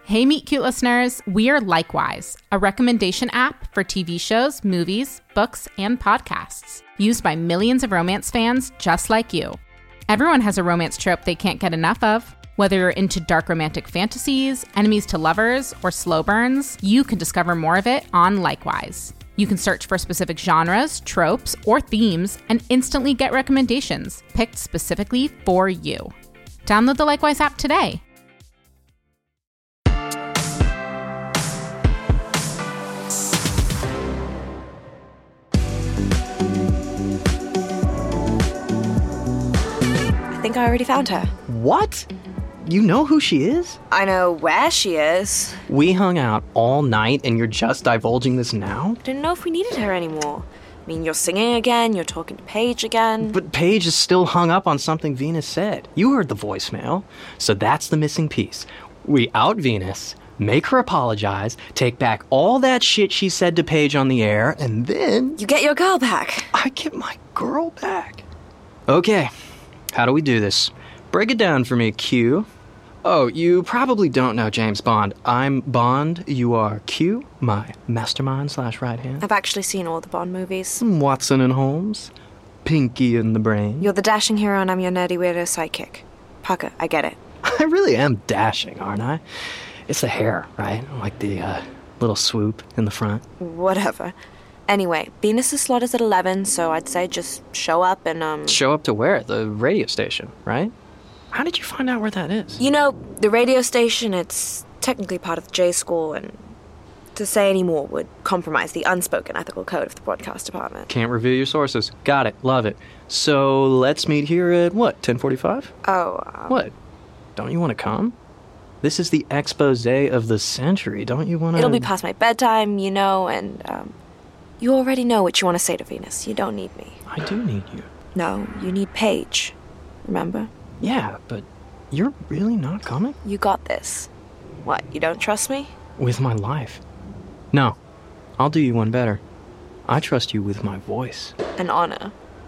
Hey, Meet Cute listeners, we are Likewise, a recommendation app for TV shows, movies, books, and podcasts, used by millions of romance fans just like you. Everyone has a romance trope they can't get enough of. Whether you're into dark romantic fantasies, enemies to lovers, or slow burns, you can discover more of it on Likewise. You can search for specific genres, tropes, or themes, and instantly get recommendations picked specifically for you. Download the Likewise app today. I think I already found her. What? You know who she is? I know where she is. We hung out all night and you're just divulging this now? Didn't know if we needed her anymore. I mean, you're singing again, you're talking to Paige again. But Paige is still hung up on something Venus said. You heard the voicemail. So that's the missing piece. We out Venus, make her apologize, take back all that shit she said to Paige on the air, and then... You get your girl back. I get my girl back. Okay, how do we do this? Break it down for me, Q. Oh, you probably don't know James Bond. I'm Bond, you are Q, my mastermind / right hand. I've actually seen all the Bond movies. Watson and Holmes, Pinky and the Brain. You're the dashing hero and I'm your nerdy weirdo sidekick. Parker, I get it. I really am dashing, aren't I? It's the hair, right? Like the little swoop in the front. Whatever. Anyway, Venus's slot is at 11, so I'd say just show up and, Show up to where? The radio station, right? How did you find out where that is? You know, the radio station, it's technically part of the J School, and to say any more would compromise the unspoken ethical code of the broadcast department. Can't reveal your sources. Got it. Love it. So let's meet here at, what, 10:45? Oh, What? Don't you want to come? This is the expose of the century. Don't you want to... It'll be past my bedtime, you know, and, you already know what you want to say to Venus. You don't need me. I do need you. No, you need Paige. Remember? Yeah, but you're really not coming? You got this. What, you don't trust me? With my life. No, I'll do you one better. I trust you with my voice. An honor.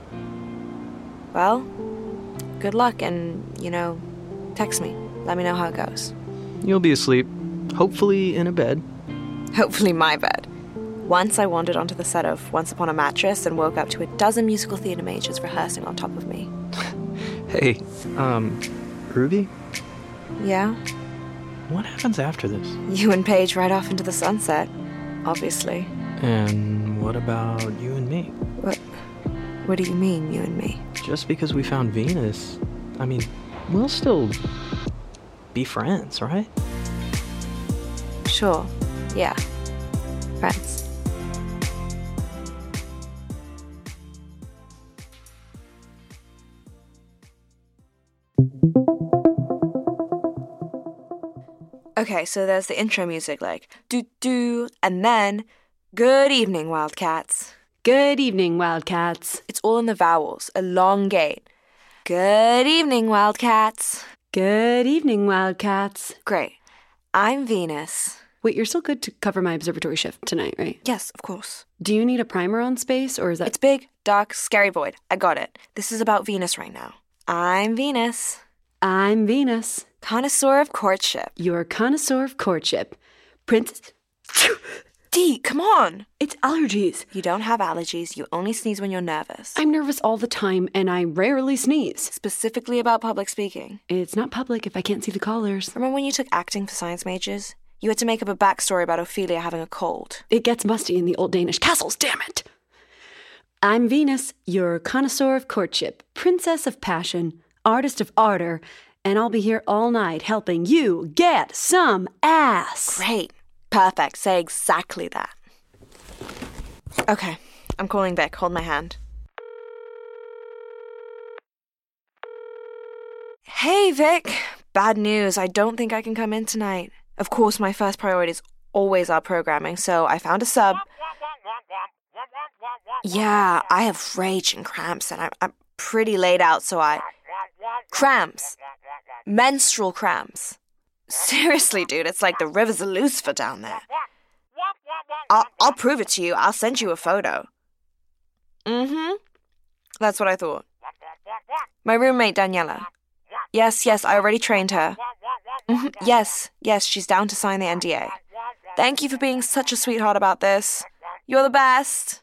Well, good luck and, you know, text me. Let me know how it goes. You'll be asleep, hopefully in a bed. Hopefully my bed. Once I wandered onto the set of Once Upon a Mattress and woke up to a dozen musical theater majors rehearsing on top of me. Hey, Ruby? Yeah? What happens after this? You and Paige ride off into the sunset, obviously. And what about you and me? What do you mean, you and me? Just because we found Venus, I mean, we'll still be friends, right? Sure. Yeah. Friends. Okay, so there's the intro music, like, do-do, and then, good evening, Wildcats. Good evening, Wildcats. It's all in the vowels, elongate. Good evening, Wildcats. Good evening, Wildcats. Great. I'm Venus. Wait, you're still good to cover my observatory shift tonight, right? Yes, of course. Do you need a primer on space, or is that... It's big, dark, scary void. I got it. This is about Venus right now. I'm Venus. I'm Venus. Connoisseur of courtship. You're a connoisseur of courtship. Princess... D, come on. It's allergies. You don't have allergies. You only sneeze when you're nervous. I'm nervous all the time, and I rarely sneeze. Specifically about public speaking. It's not public if I can't see the callers. Remember when you took acting for science majors? You had to make up a backstory about Ophelia having a cold. It gets musty in the old Danish castles, damn it! I'm Venus, your connoisseur of courtship, princess of passion, artist of ardor, and I'll be here all night helping you get some ass. Great. Perfect. Say exactly that. Okay. I'm calling Vic. Hold my hand. Hey, Vic. Bad news. I don't think I can come in tonight. Of course, my first priority is always our programming, so I found a sub. Yeah, I have raging cramps, and I'm pretty laid out, so Cramps. Menstrual cramps. Seriously, dude, it's like the rivers of Lucifer down there. I'll prove it to you. I'll send you a photo. That's what I thought. My roommate, Daniela. Yes, I already trained her. Yes, she's down to sign the NDA. Thank you for being such a sweetheart about this. You're the best.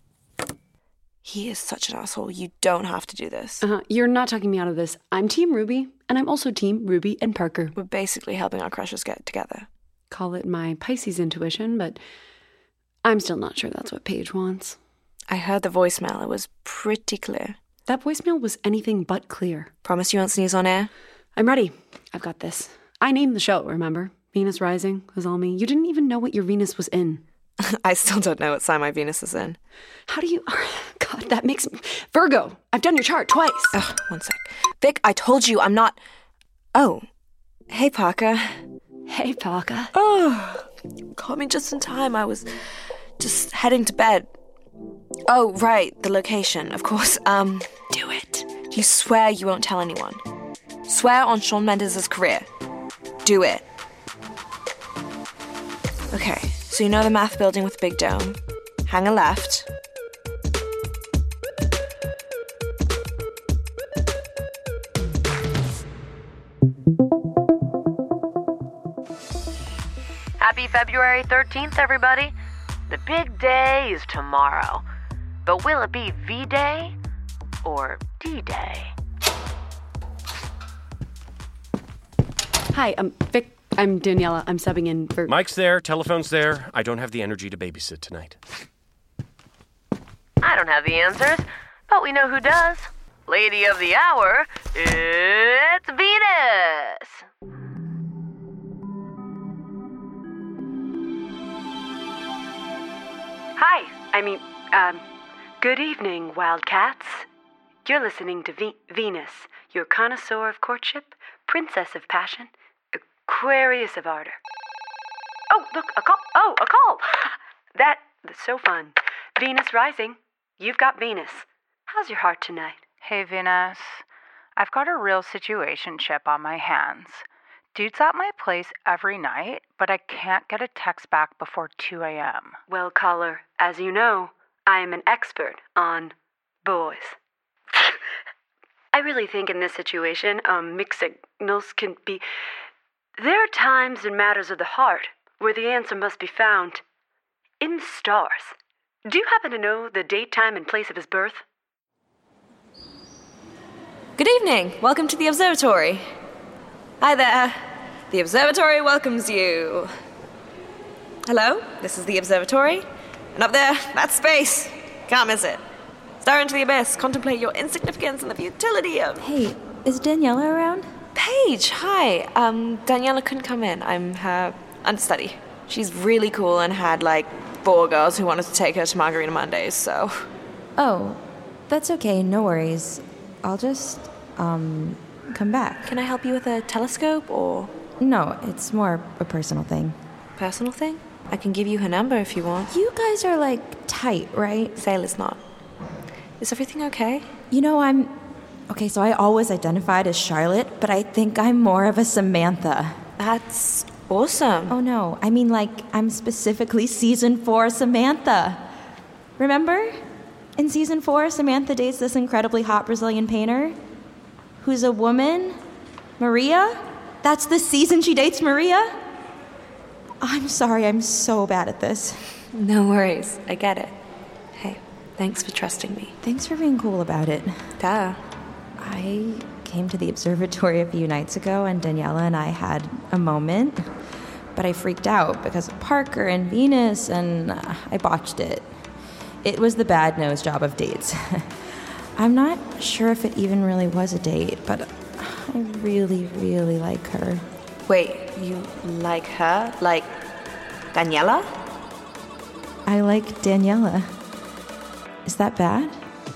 He is such an asshole. You don't have to do this. You're not talking me out of this. I'm Team Ruby, and I'm also Team Ruby and Parker. We're basically helping our crushes get together. Call it my Pisces intuition, but I'm still not sure that's what Paige wants. I heard the voicemail. It was pretty clear. That voicemail was anything but clear. Promise you won't sneeze on air? I'm ready. I've got this. I named the show, remember? Venus Rising was all me. You didn't even know what your Venus was in. I still don't know what sign my Venus is in. How do you... God, that makes me... Virgo! I've done your chart twice. Ugh, one sec. Vic, I told you I'm not... Oh. Hey, Parker. Hey, Parker. Oh, caught me just in time. I was just heading to bed. Oh, right, the location, of course. Do it. You swear you won't tell anyone. Swear on Shawn Mendes' career. Do it. Okay, so you know the math building with the big dome. Hang a left. Happy February 13th, everybody. The big day is tomorrow. But will it be V-Day or D-Day? Hi, Vic. I'm Daniela. I'm subbing in for... Mike's there, telephone's there. I don't have the energy to babysit tonight. I don't have the answers, but we know who does. Lady of the hour, it's Venus! Hi, good evening, Wildcats. You're listening to Venus, your connoisseur of courtship, princess of passion, Aquarius of ardor. Oh, look, a call. Oh, a call. That's so fun. Venus Rising, you've got Venus. How's your heart tonight? Hey, Venus. I've got a real situationship on my hands. Dude's at my place every night, but I can't get a text back before 2 a.m. Well, caller, as you know, I am an expert on boys. I really think in this situation, mixed signals can be... There are times in matters of the heart where the answer must be found in the stars. Do you happen to know the date, time, and place of his birth? Good evening. Welcome to the observatory. Hi there. The observatory welcomes you. Hello, this is the observatory. And up there, that's space. Can't miss it. Stare into the abyss. Contemplate your insignificance and the futility of... Hey, is Daniela around? Paige, hi. Daniela couldn't come in. I'm her understudy. She's really cool and had, 4 girls who wanted to take her to Margarita Mondays, so... Oh, that's okay, no worries. I'll just, come back. Can I help you with a telescope, or...? No, it's more a personal thing. Personal thing? I can give you her number if you want. You guys are, tight, right? Sailor's not. Is everything okay? You know, Okay, so I always identified as Charlotte, but I think I'm more of a Samantha. That's awesome. Oh, no. I mean, I'm specifically season 4 Samantha. Remember? In season 4, Samantha dates this incredibly hot Brazilian painter who's a woman. Maria? That's the season she dates Maria? I'm sorry, I'm so bad at this. No worries. I get it. Hey, thanks for trusting me. Thanks for being cool about it. Duh. I came to the observatory a few nights ago, and Daniela and I had a moment, but I freaked out because of Parker and Venus, and I botched it. It was the bad nose job of dates. I'm not sure if it even really was a date, but I really, really like her. Wait, you like her? Like Daniela? I like Daniela. Is that bad?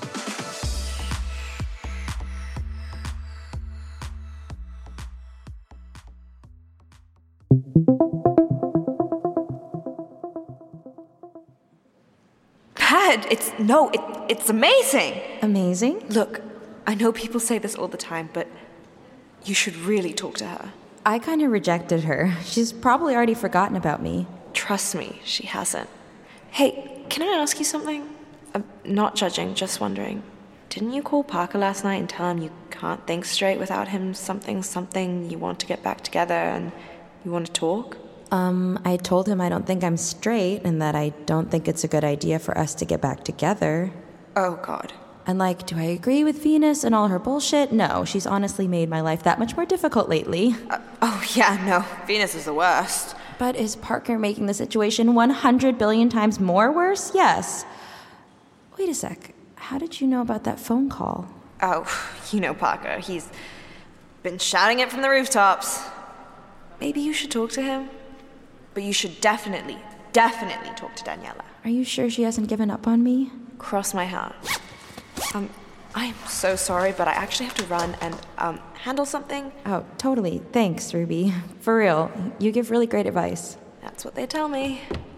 Bad? It's amazing. Amazing? Look, I know people say this all the time, but you should really talk to her. I kind of rejected her. She's probably already forgotten about me. Trust me, she hasn't. Hey, can I ask you something? I'm not judging, just wondering. didn't you call Parker last night and tell him you can't think straight without him something, you want to get back together and you want to talk? I told him I don't think I'm straight and that I don't think it's a good idea for us to get back together. Oh, God. And do I agree with Venus and all her bullshit? No, she's honestly made my life that much more difficult lately. Oh, yeah, no. Venus is the worst. But is Parker making the situation 100 billion times more worse? Yes. Wait a sec. How did you know about that phone call? Oh, you know Parker. He's been shouting it from the rooftops. Maybe you should talk to him. But you should definitely talk to Daniela. Are you sure she hasn't given up on me? Cross my heart. I'm so sorry, but I actually have to run and, handle something. Oh, totally. Thanks, Ruby. For real. You give really great advice. That's what they tell me.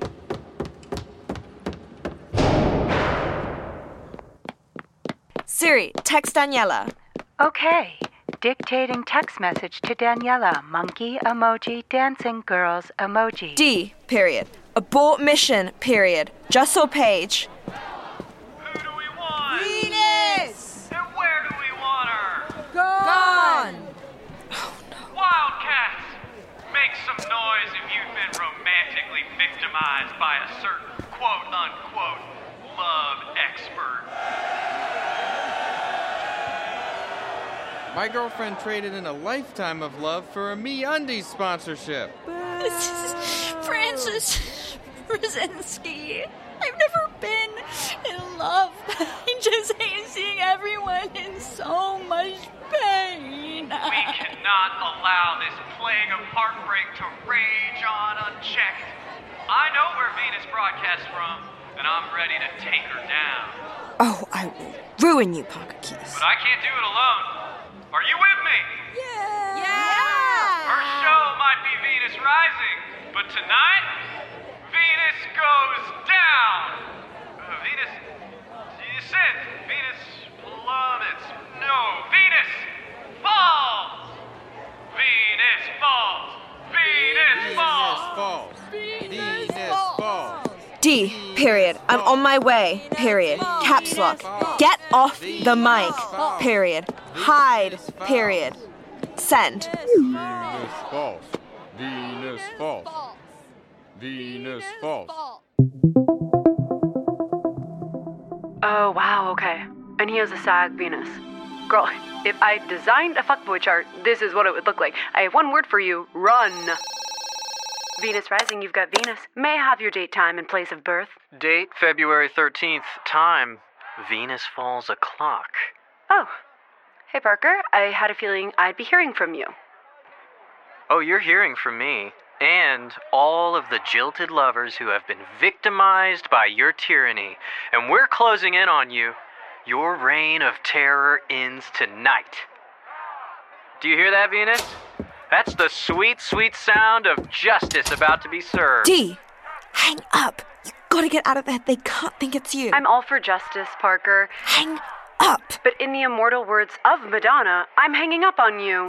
Siri, text Daniela. Okay. Dictating text message to Daniela. Monkey emoji, dancing girls emoji. D, period. Abort mission, period. Just saw Paige. Who do we want? Venus! And where do we want her? Gone! Oh, no. Wildcats! Make some noise if you've been romantically victimized by a certain quote-unquote love expert. My girlfriend traded in a lifetime of love for a MeUndies sponsorship. This is Francis Brzezinski. I've never been in love. I just hate seeing everyone in so much pain. We cannot allow this plague of heartbreak to rage on unchecked. I know where Venus broadcasts from, and I'm ready to take her down. Oh, I will ruin you, Parker Keys. But I can't do it alone. Are you with me? Yeah! Her show might be Venus Rising, but tonight, Venus goes down. Venus descends. Venus plummets. No, Venus falls. Venus falls. Venus falls. Venus falls. D, period. I'm on my way, period. Caps lock. Get off the mic, period. Hide, period. Send. Venus falls. Venus falls. Venus falls. Oh, wow, okay. And he has a sag Venus. Girl, if I designed a fuckboy chart, this is what it would look like. I have one word for you. Run. Venus Rising, you've got Venus. May I have your date, time, and place of birth? Date February 13th. Time Venus falls o'clock. Oh. Hey, Parker. I had a feeling I'd be hearing from you. Oh, you're hearing from me. And all of the jilted lovers who have been victimized by your tyranny. And we're closing in on you. Your reign of terror ends tonight. Do you hear that, Venus? That's the sweet, sweet sound of justice about to be served. D, hang up. You gotta get out of there. They can't think it's you. I'm all for justice, Parker. Hang up. But in the immortal words of Madonna, I'm hanging up on you.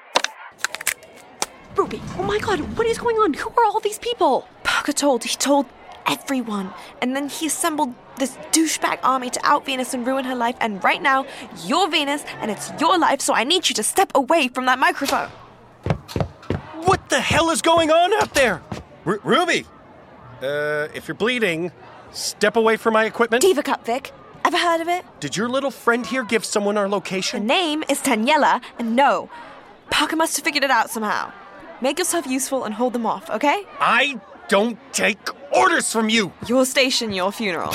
Ruby, oh my God, what is going on? Who are all these people? Parker told everyone. And then he assembled this douchebag army to out Venus and ruin her life. And right now, you're Venus and it's your life, so I need you to step away from that microphone. What the hell is going on out there? Ruby, if you're bleeding, step away from my equipment. Diva Cup, Vic. Ever heard of it? Did your little friend here give someone our Her location? name is Daniela, and no, Parker must have figured it out somehow. Make yourself useful and hold them off, okay? I don't take orders from you. Your station, your funeral.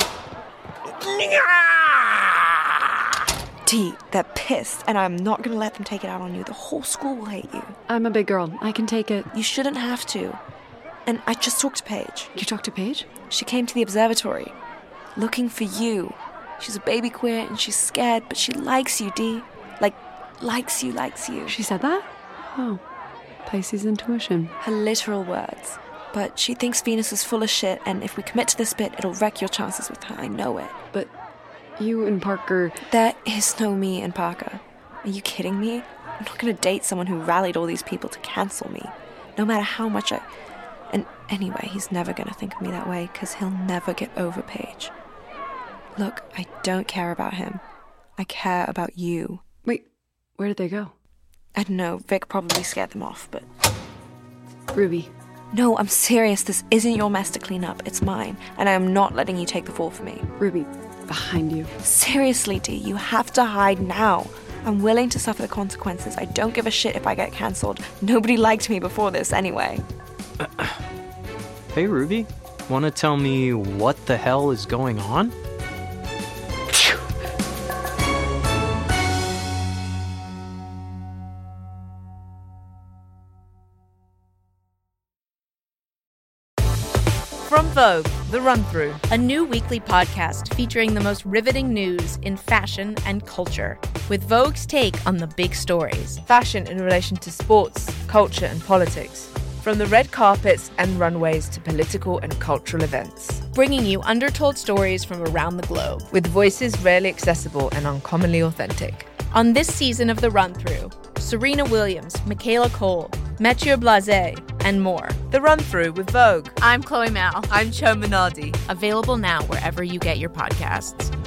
T, they're pissed, and I'm not gonna let them take it out on you. The whole school will hate you. I'm a big girl. I can take it. You shouldn't have to. And I just talked to Paige. You talked to Paige? She came to the observatory, looking for you. She's a baby queer, and she's scared, but she likes you, D. Likes you. She said that? Oh, Pisces intuition. Her literal words. But she thinks Venus is full of shit, and if we commit to this bit, it'll wreck your chances with her. I know it. But you and Parker... There is no me and Parker. Are you kidding me? I'm not gonna date someone who rallied all these people to cancel me. No matter how much I... And anyway, he's never gonna think of me that way, because he'll never get over Paige. Look, I don't care about him. I care about you. Wait, where did they go? I don't know, Vic probably scared them off, but... Ruby. No, I'm serious. This isn't your mess to clean up. It's mine. And I am not letting you take the fall for me. Ruby, behind you. Seriously, Dee, you have to hide now. I'm willing to suffer the consequences. I don't give a shit if I get cancelled. Nobody liked me before this anyway. Hey, Ruby. Want to tell me what the hell is going on? From Vogue, The Run-Through, a new weekly podcast featuring the most riveting news in fashion and culture, with Vogue's take on the big stories. Fashion in relation to sports, culture and politics. From the red carpets and runways to political and cultural events. Bringing you undertold stories from around the globe. With voices rarely accessible and uncommonly authentic. On this season of The Run-Through, Serena Williams, Michaela Cole, Mathieu Blasé, and more. The Run-Through with Vogue. I'm Chloe Mal. I'm Cho Minardi. Available now wherever you get your podcasts.